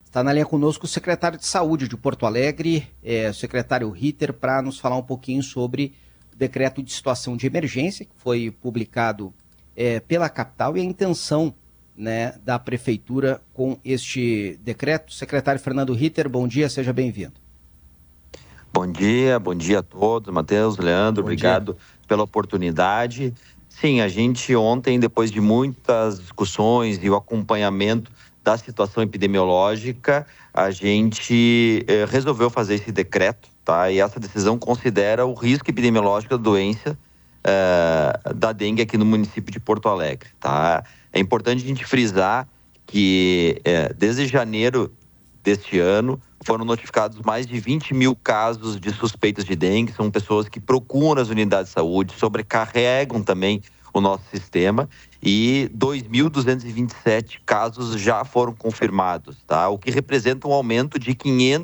Está na linha conosco o secretário de Saúde de Porto Alegre, o secretário Ritter, para nos falar um pouquinho sobre o decreto de situação de emergência, que foi publicado pela capital, e a intenção, né, da prefeitura com este decreto. Secretário Fernando Ritter, bom dia, seja bem-vindo. Bom dia a todos, Matheus, Leandro, obrigado pela oportunidade. Sim, a gente ontem, depois de muitas discussões e o acompanhamento da situação epidemiológica, a gente resolveu fazer esse decreto, tá? E essa decisão considera o risco epidemiológico da doença da dengue aqui no município de Porto Alegre, tá? É importante a gente frisar que desde janeiro deste ano foram notificados mais de 20 mil casos de suspeitos de dengue. São pessoas que procuram as unidades de saúde, sobrecarregam também o nosso sistema, e 2.227 casos já foram confirmados, tá? O que representa um aumento de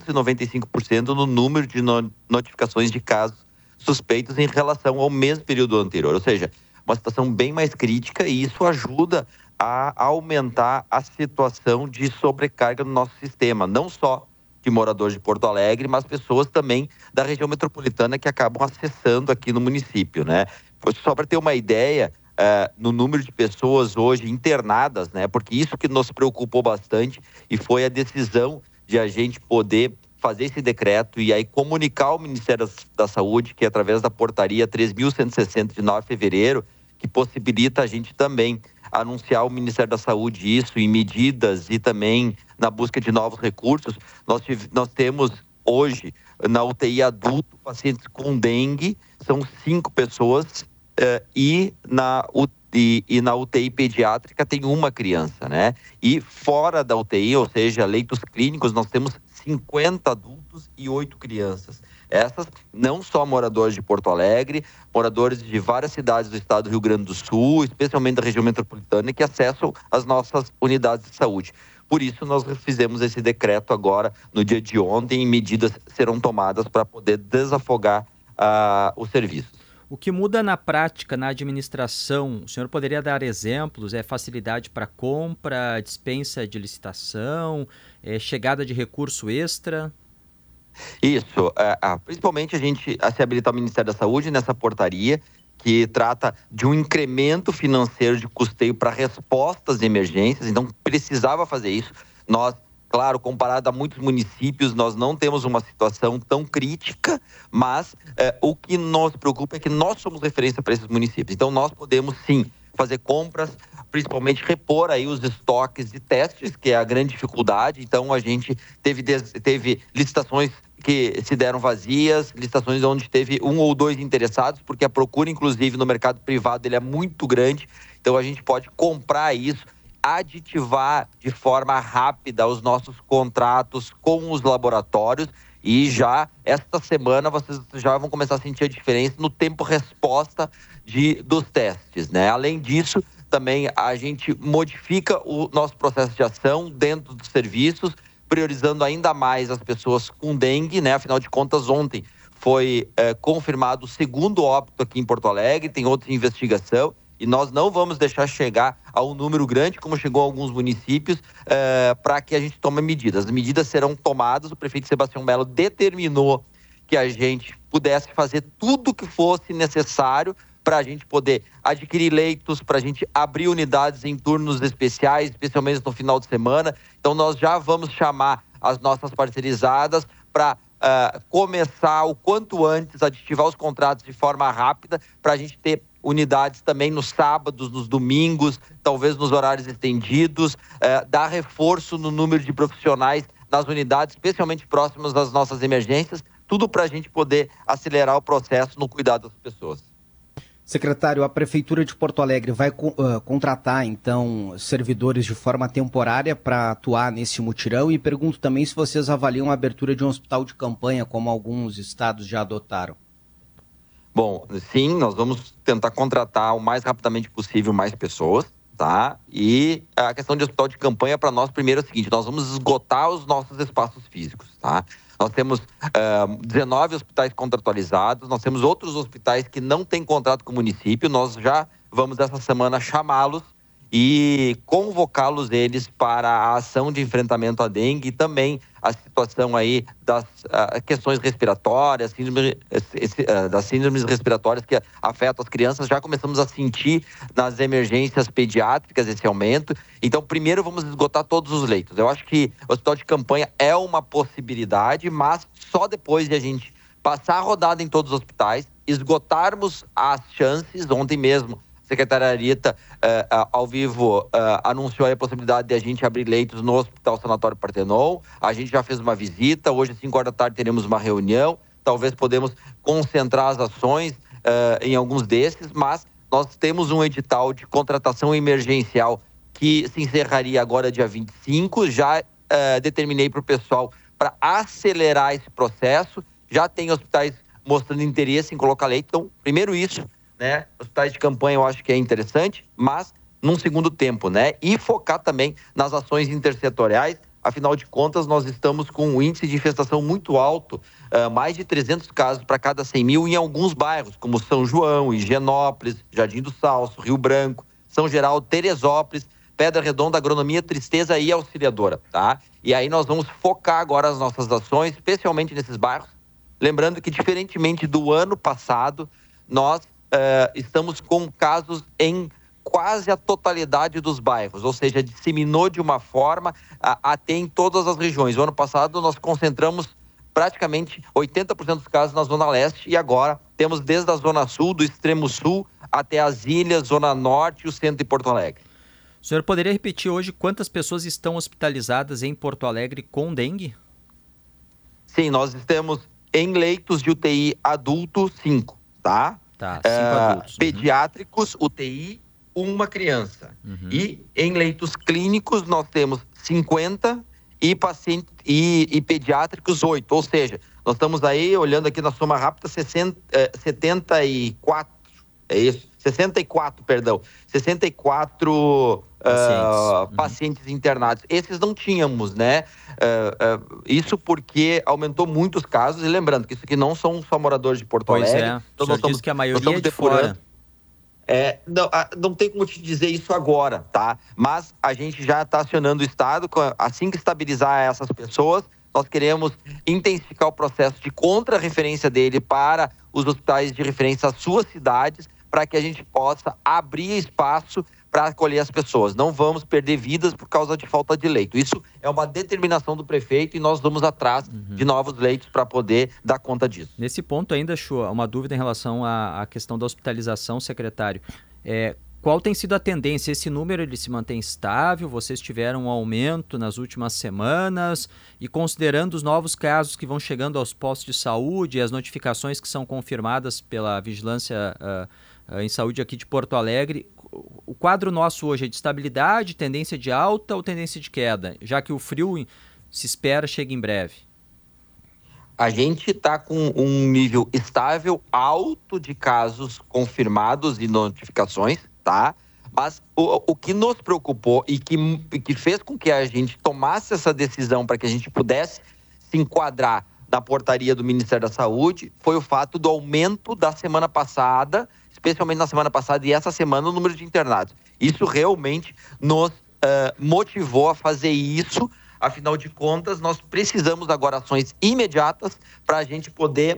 595% no número de notificações de casos suspeitos em relação ao mesmo período anterior. Ou seja, uma situação bem mais crítica, e isso ajuda a aumentar a situação de sobrecarga no nosso sistema, não só de moradores de Porto Alegre, mas pessoas também da região metropolitana que acabam acessando aqui no município, né? Só para ter uma ideia, no número de pessoas hoje internadas, né? Porque isso que nos preocupou bastante, e foi a decisão de a gente poder fazer esse decreto e aí comunicar ao Ministério da Saúde, que através da portaria 3.160 de 9 de fevereiro, que possibilita a gente também anunciar ao Ministério da Saúde isso em medidas e também na busca de novos recursos. Nós temos hoje na UTI adulto pacientes com dengue, são 5 pessoas, e na UTI pediátrica tem uma criança, né? E fora da UTI, ou seja, leitos clínicos, nós temos 50 adultos e 8 crianças. Essas não só moradores de Porto Alegre, moradores de várias cidades do estado do Rio Grande do Sul, especialmente da região metropolitana, que acessam as nossas unidades de saúde. Por isso, nós fizemos esse decreto agora, no dia de ontem, e medidas serão tomadas para poder desafogar os serviços. O que muda na prática, na administração, o senhor poderia dar exemplos? É facilidade para compra, dispensa de licitação, chegada de recurso extra? Isso, principalmente a gente se habilitar o Ministério da Saúde nessa portaria, que trata de um incremento financeiro de custeio para respostas de emergências, então precisava fazer isso. Nós, claro, comparado a muitos municípios, nós não temos uma situação tão crítica, mas o que nos preocupa é que nós somos referência para esses municípios. Então nós podemos sim fazer compras, principalmente repor aí os estoques de testes, que é a grande dificuldade. Então a gente teve licitações que se deram vazias, licitações onde teve 1 ou 2 interessados, porque a procura, inclusive, no mercado privado, ele é muito grande. Então a gente pode comprar isso, aditivar de forma rápida os nossos contratos com os laboratórios, e já esta semana vocês já vão começar a sentir a diferença no tempo-resposta dos testes, né? Além disso, também a gente modifica o nosso processo de ação dentro dos serviços, priorizando ainda mais as pessoas com dengue, né? Afinal de contas, ontem foi confirmado o 2º óbito aqui em Porto Alegre, tem outra investigação, e nós não vamos deixar chegar a um número grande, como chegou a alguns municípios, para que a gente tome medidas. As medidas serão tomadas, o prefeito Sebastião Mello determinou que a gente pudesse fazer tudo o que fosse necessário para a gente poder adquirir leitos, para a gente abrir unidades em turnos especiais, especialmente no final de semana. Então nós já vamos chamar as nossas parceirizadas para começar o quanto antes a aditivar os contratos de forma rápida, para a gente ter unidades também nos sábados, nos domingos, talvez nos horários estendidos, dar reforço no número de profissionais nas unidades, especialmente próximas das nossas emergências, tudo para a gente poder acelerar o processo no cuidado das pessoas. Secretário, a Prefeitura de Porto Alegre vai contratar, então, servidores de forma temporária para atuar nesse mutirão, e pergunto também se vocês avaliam a abertura de um hospital de campanha, como alguns estados já adotaram. Bom, sim, nós vamos tentar contratar o mais rapidamente possível mais pessoas, tá? E a questão de hospital de campanha para nós, primeiro, é o seguinte: nós vamos esgotar os nossos espaços físicos, tá? Nós temos 19 hospitais contratualizados, nós temos outros hospitais que não têm contrato com o município, nós já vamos essa semana chamá-los e convocá-los eles para a ação de enfrentamento à dengue e também a situação aí das questões respiratórias, das síndromes respiratórias que afetam as crianças. Já começamos a sentir nas emergências pediátricas esse aumento. Então, primeiro vamos esgotar todos os leitos. Eu acho que o hospital de campanha é uma possibilidade, mas só depois de a gente passar a rodada em todos os hospitais, esgotarmos as chances. Ontem mesmo, a secretária Rita, ao vivo, anunciou a possibilidade de a gente abrir leitos no Hospital Sanatório Partenon. A gente já fez uma visita, hoje às 5 horas da tarde teremos uma reunião, talvez podemos concentrar as ações em alguns desses, mas nós temos um edital de contratação emergencial que se encerraria agora dia 25, já determinei para o pessoal para acelerar esse processo, já tem hospitais mostrando interesse em colocar leito, então, primeiro isso, né? Hospitais de campanha eu acho que é interessante, mas num segundo tempo, né? E focar também nas ações intersetoriais. Afinal de contas, nós estamos com um índice de infestação muito alto, mais de 300 casos para cada 100 mil em alguns bairros, como São João, Higienópolis, Jardim do Salso, Rio Branco, São Geraldo, Teresópolis, Pedra Redonda, Agronomia, Tristeza e Auxiliadora, tá? E aí nós vamos focar agora as nossas ações, especialmente nesses bairros. Lembrando que, diferentemente do ano passado, nós estamos com casos em quase a totalidade dos bairros, ou seja, disseminou de uma forma até em todas as regiões. O ano passado nós concentramos praticamente 80% dos casos na Zona Leste e agora temos desde a Zona Sul, do extremo sul, até as ilhas, Zona Norte e o centro de Porto Alegre. O senhor poderia repetir hoje quantas pessoas estão hospitalizadas em Porto Alegre com dengue? Sim, nós estamos em leitos de UTI adulto 5, tá? Tá, 5 adultos. Pediátricos, UTI, uma criança. E em leitos clínicos nós temos 50 e pediátricos 8. Ou seja, nós estamos aí, olhando aqui na soma rápida, 74. É isso? 64 pacientes internados. Esses não tínhamos, né? Isso porque aumentou muito os casos. E lembrando que isso aqui não são só moradores de Porto Alegre. Pois é, então nós estamos, que a maioria é de fora. Não tem como te dizer isso agora, tá? Mas a gente já está acionando o Estado. Assim que estabilizar essas pessoas, nós queremos intensificar o processo de contra-referência dele para os hospitais de referência às suas cidades, para que a gente possa abrir espaço para acolher as pessoas. Não vamos perder vidas por causa de falta de leito. Isso é uma determinação do prefeito e nós vamos atrás de novos leitos para poder dar conta disso. Nesse ponto ainda, Chu, uma dúvida em relação à questão da hospitalização, secretário. Qual tem sido a tendência? Esse número ele se mantém estável? Vocês tiveram um aumento nas últimas semanas? E considerando os novos casos que vão chegando aos postos de saúde e as notificações que são confirmadas pela Vigilância em Saúde aqui de Porto Alegre, o quadro nosso hoje é de estabilidade, tendência de alta ou tendência de queda? Já que o frio se espera chega em breve. A gente está com um nível estável, alto de casos confirmados e notificações, tá? Mas o que nos preocupou e que fez com que a gente tomasse essa decisão para que a gente pudesse se enquadrar na portaria do Ministério da Saúde foi o fato do aumento da semana passada, especialmente na semana passada e essa semana, o número de internados. Isso realmente nos motivou a fazer isso. Afinal de contas, nós precisamos agora ações imediatas para a gente poder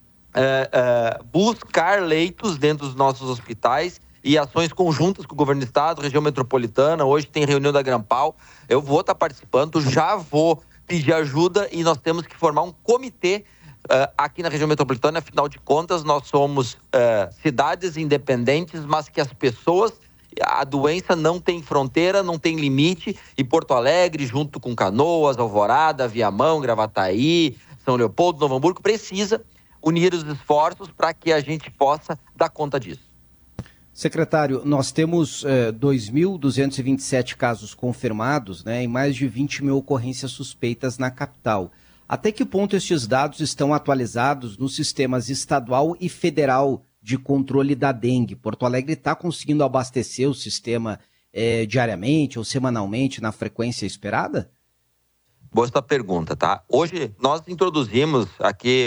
buscar leitos dentro dos nossos hospitais e ações conjuntas com o governo do estado, região metropolitana. Hoje tem reunião da Grampal, eu vou estar participando, já vou pedir ajuda e nós temos que formar um comitê aqui na região metropolitana. Afinal de contas, nós somos cidades independentes, mas que as pessoas, a doença não tem fronteira, não tem limite, e Porto Alegre, junto com Canoas, Alvorada, Viamão, Gravataí, São Leopoldo, Novo Hamburgo, precisa unir os esforços para que a gente possa dar conta disso. Secretário, nós temos 2.227 casos confirmados, né, e mais de 20 mil ocorrências suspeitas na capital. Até que ponto estes dados estão atualizados nos sistemas estadual e federal de controle da dengue? Porto Alegre está conseguindo abastecer o sistema diariamente ou semanalmente na frequência esperada? Boa essa pergunta, tá? Hoje nós introduzimos aqui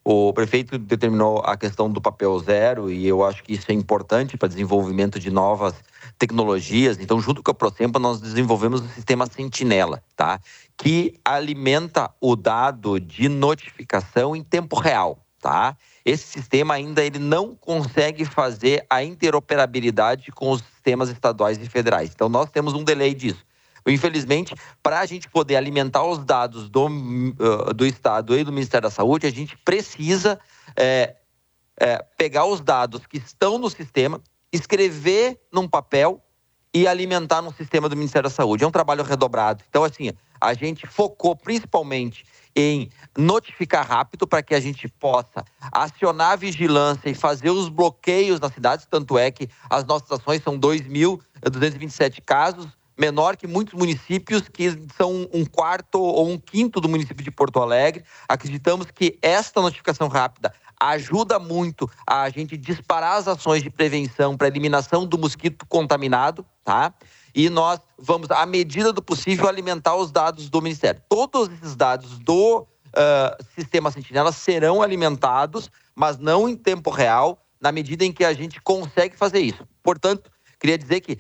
O prefeito determinou a questão do papel zero e eu acho que isso é importante para desenvolvimento de novas tecnologias. Então, junto com a Prosempa, nós desenvolvemos o sistema Sentinela, tá? Que alimenta o dado de notificação em tempo real, tá? Esse sistema ainda ele não consegue fazer a interoperabilidade com os sistemas estaduais e federais. Então, nós temos um delay disso. Infelizmente, para a gente poder alimentar os dados do Estado e do Ministério da Saúde, a gente precisa pegar os dados que estão no sistema, escrever num papel e alimentar no sistema do Ministério da Saúde. É um trabalho redobrado. Então, assim, a gente focou principalmente em notificar rápido para que a gente possa acionar a vigilância e fazer os bloqueios nas cidades. Tanto é que as nossas ações são 2.227 casos, menor que muitos municípios que são um quarto ou um quinto do município de Porto Alegre. Acreditamos que esta notificação rápida ajuda muito a gente disparar as ações de prevenção para eliminação do mosquito contaminado, tá? E nós vamos, à medida do possível, alimentar os dados do Ministério. Todos esses dados do Sistema Sentinela serão alimentados, mas não em tempo real, na medida em que a gente consegue fazer isso. Portanto, queria dizer que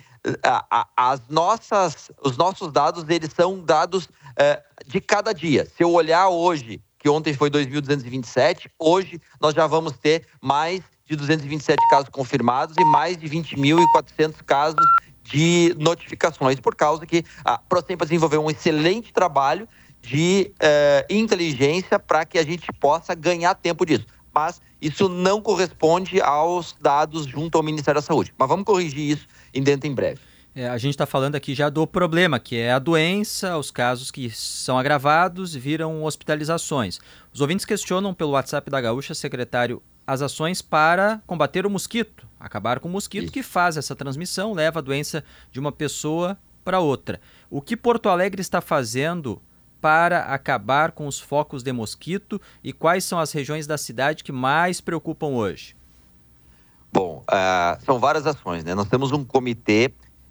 os nossos dados, eles são dados de cada dia. Se eu olhar hoje, que ontem foi 2.227, hoje nós já vamos ter mais de 227 casos confirmados e mais de 20.400 casos de notificações, por causa que a Prosempa desenvolveu um excelente trabalho de inteligência para que a gente possa ganhar tempo disso. Mas isso não corresponde aos dados junto ao Ministério da Saúde. Mas vamos corrigir isso em breve. A gente está falando aqui já do problema, que é a doença, os casos que são agravados viram hospitalizações. Os ouvintes questionam pelo WhatsApp da Gaúcha, secretário, as ações para combater o mosquito, acabar com o mosquito que faz essa transmissão, leva a doença de uma pessoa para outra. O que Porto Alegre está fazendo para acabar com os focos de mosquito e quais são as regiões da cidade que mais preocupam hoje? Bom, são várias ações, né? Nós temos um comitê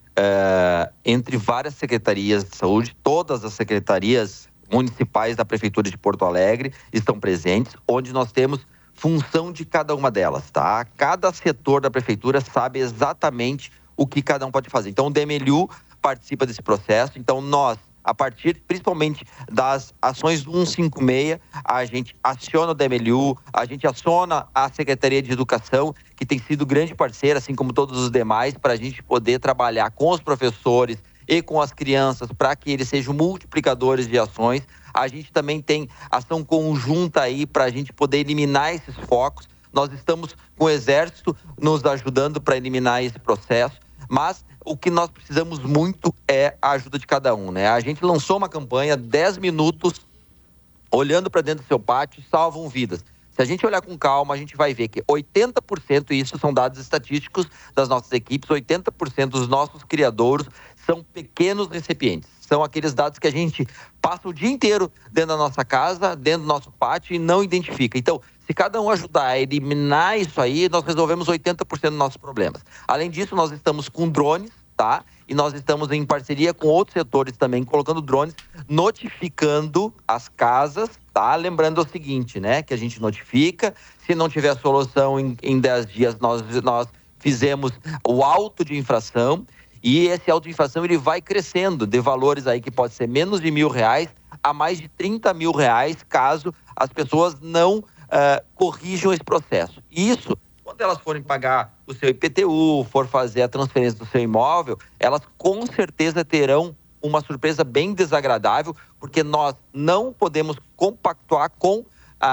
entre várias secretarias de saúde, todas as secretarias municipais da Prefeitura de Porto Alegre estão presentes, onde nós temos função de cada uma delas, tá? Cada setor da Prefeitura sabe exatamente o que cada um pode fazer. Então, o DMLU participa desse processo, então nós, a partir principalmente das ações do 156, a gente aciona o DMLU, a gente aciona a Secretaria de Educação, que tem sido grande parceira, assim como todos os demais, para a gente poder trabalhar com os professores e com as crianças, para que eles sejam multiplicadores de ações. A gente também tem ação conjunta aí para a gente poder eliminar esses focos. Nós estamos com o Exército nos ajudando para eliminar esse processo, mas o que nós precisamos muito é a ajuda de cada um, né? A gente lançou uma campanha, 10 minutos, olhando para dentro do seu pátio, salvam vidas. Se a gente olhar com calma, a gente vai ver que 80%, e isso são dados estatísticos das nossas equipes, 80% dos nossos criadouros são pequenos recipientes. São aqueles dados que a gente passa o dia inteiro dentro da nossa casa, dentro do nosso pátio e não identifica. Então, se cada um ajudar a eliminar isso aí, nós resolvemos 80% dos nossos problemas. Além disso, nós estamos com drones, tá? E nós estamos em parceria com outros setores também, colocando drones, notificando as casas, tá? Lembrando o seguinte, né? Que a gente notifica, se não tiver solução em 10 dias, nós fizemos o auto de infração, e esse auto de infração ele vai crescendo de valores aí que pode ser menos de R$1.000 a mais de R$30.000, caso as pessoas não corrijam esse processo. Isso, quando elas forem pagar o seu IPTU, for fazer a transferência do seu imóvel, elas com certeza terão uma surpresa bem desagradável, porque nós não podemos compactuar com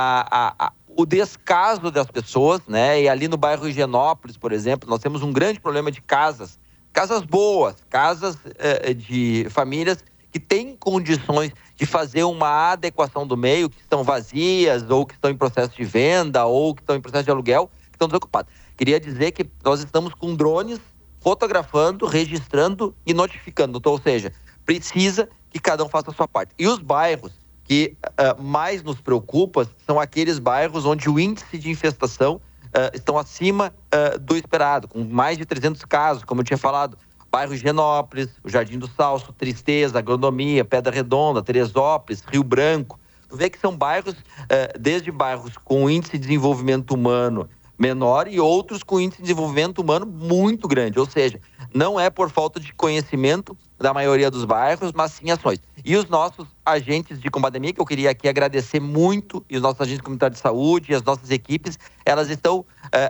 o descaso das pessoas, né? E ali no bairro Higienópolis, por exemplo, nós temos um grande problema de casas boas, casas de famílias que têm condições de fazer uma adequação do meio, que estão vazias, ou que estão em processo de venda, ou que estão em processo de aluguel, que estão desocupadas. Queria dizer que nós estamos com drones fotografando, registrando e notificando. Então, ou seja, precisa que cada um faça a sua parte. E os bairros que mais nos preocupam são aqueles bairros onde o índice de infestação estão acima do esperado, com mais de 300 casos, como eu tinha falado. Bairro Higienópolis, o Jardim do Salso, Tristeza, Agronomia, Pedra Redonda, Teresópolis, Rio Branco. Tu vê que são bairros, desde bairros com índice de desenvolvimento humano menor e outros com índice de desenvolvimento humano muito grande. Ou seja, não é por falta de conhecimento da maioria dos bairros, mas sim ações. E os nossos agentes de combate à pandemia, que eu queria aqui agradecer muito, e os nossos agentes comunitários de saúde, e as nossas equipes, elas estão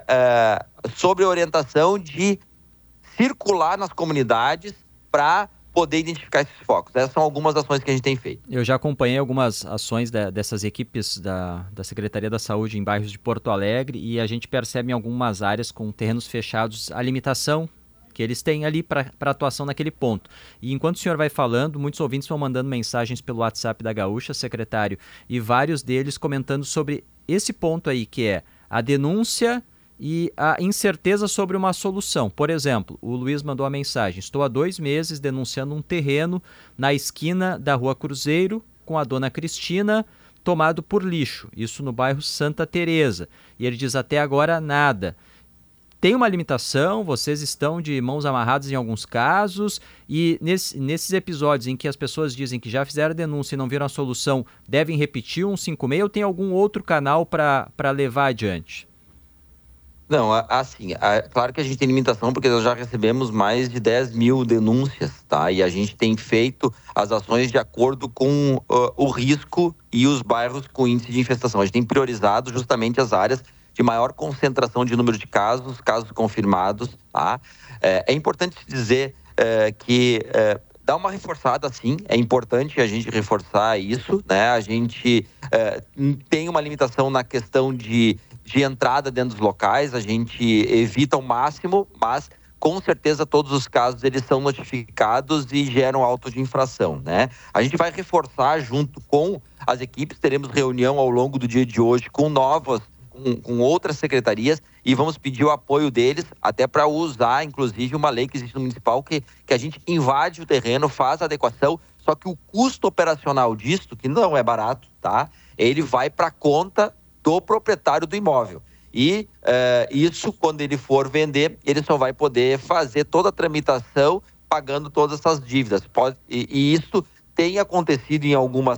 sob a orientação de circular nas comunidades para poder identificar esses focos. Essas são algumas ações que a gente tem feito. Eu já acompanhei algumas ações dessas equipes da Secretaria da Saúde em bairros de Porto Alegre e a gente percebe em algumas áreas com terrenos fechados a limitação que eles têm ali para atuação naquele ponto. E enquanto o senhor vai falando, muitos ouvintes vão mandando mensagens pelo WhatsApp da Gaúcha, secretário, e vários deles comentando sobre esse ponto aí, que é a denúncia e a incerteza sobre uma solução. Por exemplo, o Luiz mandou a mensagem: estou há 2 meses denunciando um terreno na esquina da Rua Cruzeiro com a dona Cristina tomado por lixo, isso no bairro Santa Teresa. E ele diz: até agora nada. Tem uma limitação, vocês estão de mãos amarradas em alguns casos, e nesses episódios em que as pessoas dizem que já fizeram a denúncia e não viram a solução, devem repetir o 156 ou tem algum outro canal para levar adiante? Não, assim, claro que a gente tem limitação porque nós já recebemos mais de 10 mil denúncias, tá? E a gente tem feito as ações de acordo com o risco e os bairros com índice de infestação. A gente tem priorizado justamente as áreas de maior concentração de número de casos confirmados, tá? É importante dizer que dá uma reforçada, sim, é importante a gente reforçar isso, né? A gente tem uma limitação na questão de entrada dentro dos locais, a gente evita ao máximo, mas com certeza todos os casos eles são notificados e geram auto de infração, né? A gente vai reforçar junto com as equipes, teremos reunião ao longo do dia de hoje com outras secretarias e vamos pedir o apoio deles até para usar, inclusive, uma lei que existe no municipal que a gente invade o terreno, faz a adequação, só que o custo operacional disso, que não é barato, tá? Ele vai para a conta do proprietário do imóvel. E isso, quando ele for vender, ele só vai poder fazer toda a tramitação pagando todas essas dívidas. E isso tem acontecido em algumas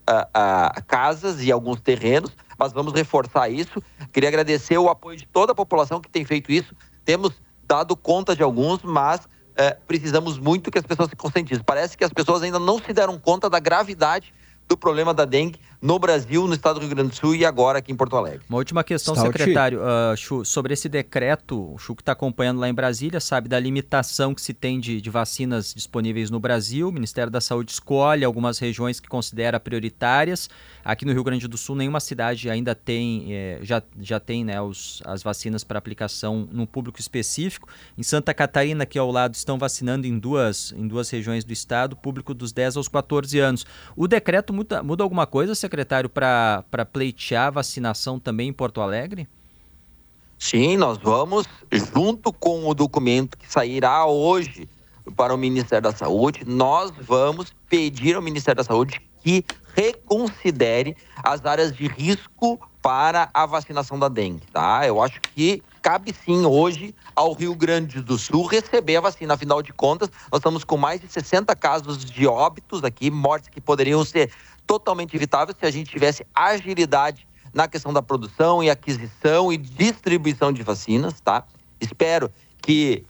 casas e alguns terrenos, mas vamos reforçar isso. Queria agradecer o apoio de toda a população que tem feito isso. Temos dado conta de alguns, mas precisamos muito que as pessoas se conscientizem. Parece que as pessoas ainda não se deram conta da gravidade do problema da dengue no Brasil, no estado do Rio Grande do Sul e agora aqui em Porto Alegre. Uma última questão, secretário, Chu, sobre esse decreto. O Chu, que está acompanhando lá em Brasília, sabe da limitação que se tem de vacinas disponíveis no Brasil. O Ministério da Saúde escolhe algumas regiões que considera prioritárias. Aqui no Rio Grande do Sul, nenhuma cidade ainda tem, já tem, né, as vacinas para aplicação num público específico. Em Santa Catarina, aqui ao lado, estão vacinando em duas regiões do estado, público dos 10 aos 14 anos. O decreto muda alguma coisa, secretário, para pleitear a vacinação também em Porto Alegre? Sim, nós vamos, junto com o documento que sairá hoje para o Ministério da Saúde, nós vamos pedir ao Ministério da Saúde que reconsidere as áreas de risco para a vacinação da dengue, tá? Eu acho que cabe sim hoje ao Rio Grande do Sul receber a vacina. Afinal de contas, nós estamos com mais de 60 casos de óbitos aqui, mortes que poderiam ser totalmente evitáveis se a gente tivesse agilidade na questão da produção e aquisição e distribuição de vacinas, tá? Espero que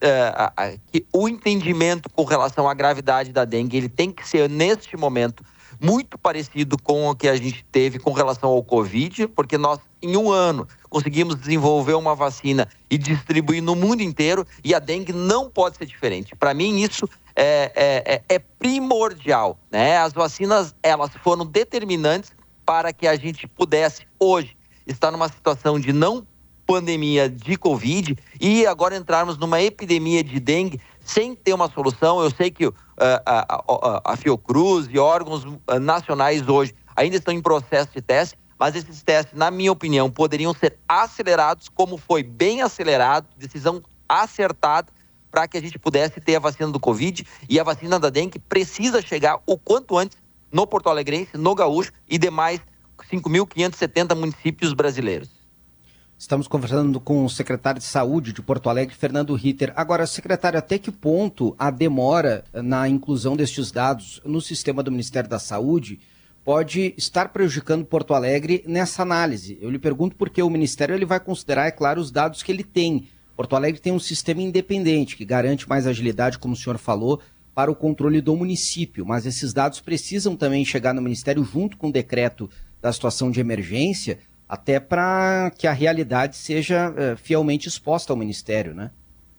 o entendimento com relação à gravidade da dengue, ele tem que ser, neste momento, muito parecido com o que a gente teve com relação ao Covid, porque nós, em 1 ano, conseguimos desenvolver uma vacina e distribuir no mundo inteiro, e a dengue não pode ser diferente. Para mim, isso é primordial, né? As vacinas, elas foram determinantes para que a gente pudesse, hoje, estar numa situação de não pandemia de Covid e agora entrarmos numa epidemia de dengue sem ter uma solução. Eu sei que a Fiocruz e órgãos nacionais hoje ainda estão em processo de teste, mas esses testes, na minha opinião, poderiam ser acelerados, como foi bem acelerado, decisão acertada, para que a gente pudesse ter a vacina do Covid, e a vacina da dengue precisa chegar o quanto antes no Porto Alegrense, no Gaúcho e demais 5.570 municípios brasileiros. Estamos conversando com o secretário de Saúde de Porto Alegre, Fernando Ritter. Agora, secretário, até que ponto a demora na inclusão destes dados no sistema do Ministério da Saúde pode estar prejudicando Porto Alegre nessa análise. Eu lhe pergunto porque o Ministério ele vai considerar, é claro, os dados que ele tem. Porto Alegre tem um sistema independente que garante mais agilidade, como o senhor falou, para o controle do município, mas esses dados precisam também chegar no Ministério junto com o decreto da situação de emergência, até para que a realidade seja fielmente exposta ao Ministério, né?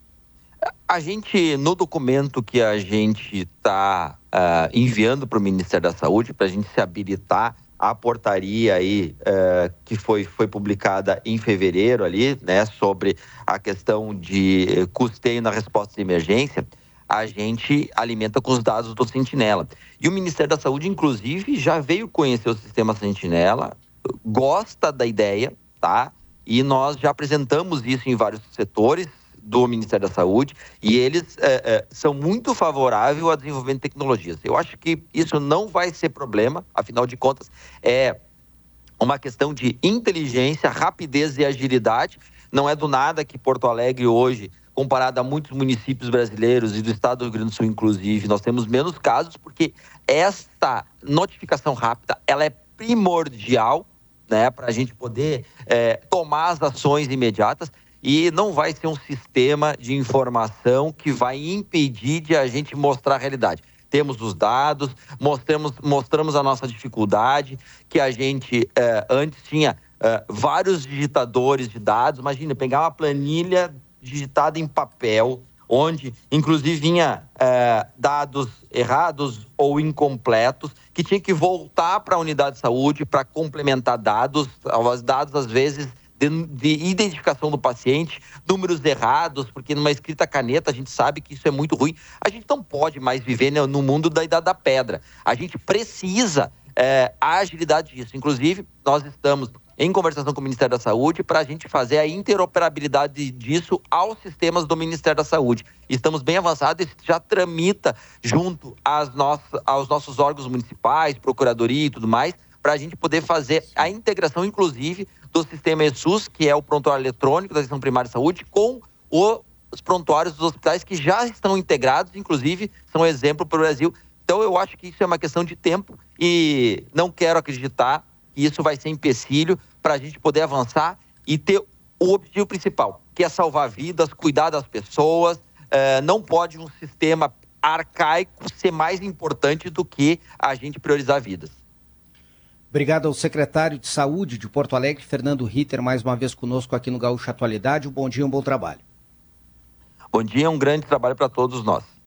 A gente, no documento que a gente está enviando para o Ministério da Saúde, para a gente se habilitar a portaria aí, que foi publicada em fevereiro ali, né, sobre a questão de custeio na resposta de emergência, a gente alimenta com os dados do Sentinela. E o Ministério da Saúde, inclusive, já veio conhecer o sistema Sentinela, gosta da ideia, tá? E nós já apresentamos isso em vários setores do Ministério da Saúde e eles são muito favoráveis ao desenvolvimento de tecnologias. Eu acho que isso não vai ser problema, afinal de contas, é uma questão de inteligência, rapidez e agilidade. Não é do nada que Porto Alegre hoje, comparado a muitos municípios brasileiros e do estado do Rio Grande do Sul, inclusive, nós temos menos casos, porque esta notificação rápida, ela é primordial, né, para a gente poder tomar as ações imediatas, e não vai ser um sistema de informação que vai impedir de a gente mostrar a realidade. Temos os dados, mostramos a nossa dificuldade, que a gente antes tinha vários digitadores de dados. Imagina, pegar uma planilha digitada em papel, onde inclusive vinha dados errados ou incompletos, que tinha que voltar para a unidade de saúde para complementar dados, às vezes de identificação do paciente, números errados, porque numa escrita caneta a gente sabe que isso é muito ruim. A gente não pode mais viver, né, no mundo da Idade da Pedra. A gente precisa a agilidade disso. Inclusive, nós estamos em conversação com o Ministério da Saúde para a gente fazer a interoperabilidade disso aos sistemas do Ministério da Saúde. Estamos bem avançados, isso já tramita junto aos nossos órgãos municipais, procuradoria e tudo mais, para a gente poder fazer a integração, inclusive, do sistema ESUS, que é o prontuário eletrônico da Atenção Primária de Saúde, com os prontuários dos hospitais que já estão integrados, inclusive, são exemplo para o Brasil. Então, eu acho que isso é uma questão de tempo e não quero acreditar que isso vai ser empecilho para a gente poder avançar e ter o objetivo principal, que é salvar vidas, cuidar das pessoas. Não pode um sistema arcaico ser mais importante do que a gente priorizar vidas. Obrigado ao secretário de Saúde de Porto Alegre, Fernando Ritter, mais uma vez conosco aqui no Gaúcho Atualidade. Um bom dia, um bom trabalho. Bom dia, um grande trabalho para todos nós.